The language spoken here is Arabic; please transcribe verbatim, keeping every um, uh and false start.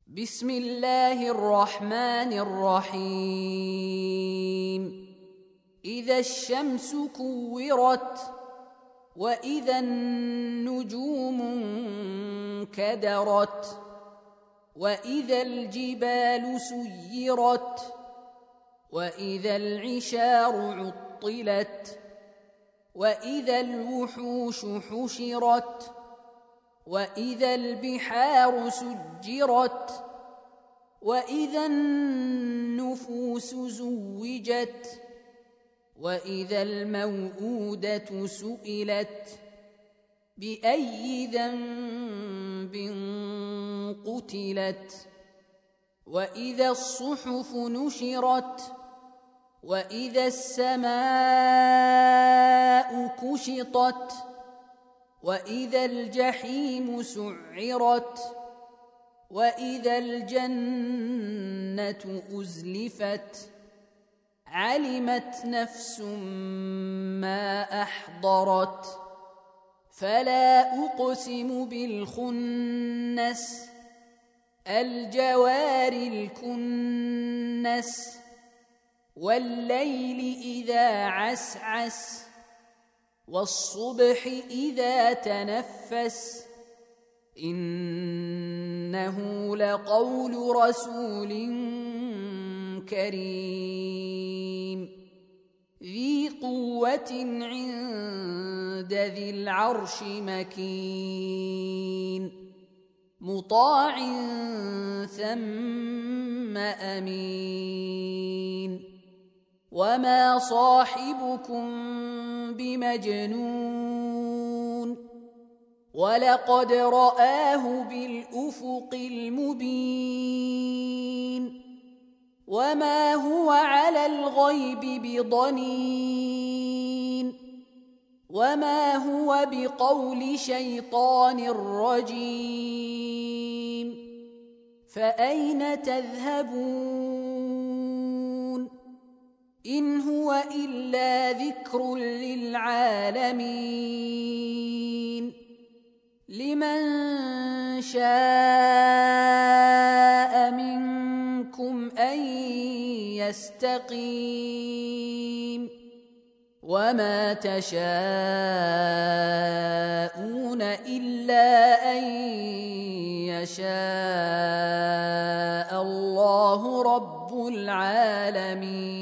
بسم الله الرحمن الرحيم إذا الشمس كورت وإذا النجوم انكدرت وإذا الجبال سيرت وإذا العشار عطلت وإذا الوحوش حشرت وإذا البحار سجرت وإذا النفوس زوجت وإذا الموءودة سئلت بأي ذنب قتلت وإذا الصحف نشرت وإذا السماء كشطت وإذا الجحيم سعرت وإذا الجنة أزلفت علمت نفس ما أحضرت فلا أقسم بالخنس الجوار الكنس والليل إذا عسعس والصبح إذا تنفس إنه لقول رسول كريم ذي قوة عند ذي العرش مكين مطاع ثم أمين وما صاحبكم بمجنون ولقد رآه بالأفق المبين وما هو على الغيب بضنين وما هو بقول شيطان رجيم فأين تذهبون إن هو إلا ذكر للعالمين لمن شاء منكم أن يستقيم وما تشاءون إلا أن يشاء الله رب العالمين.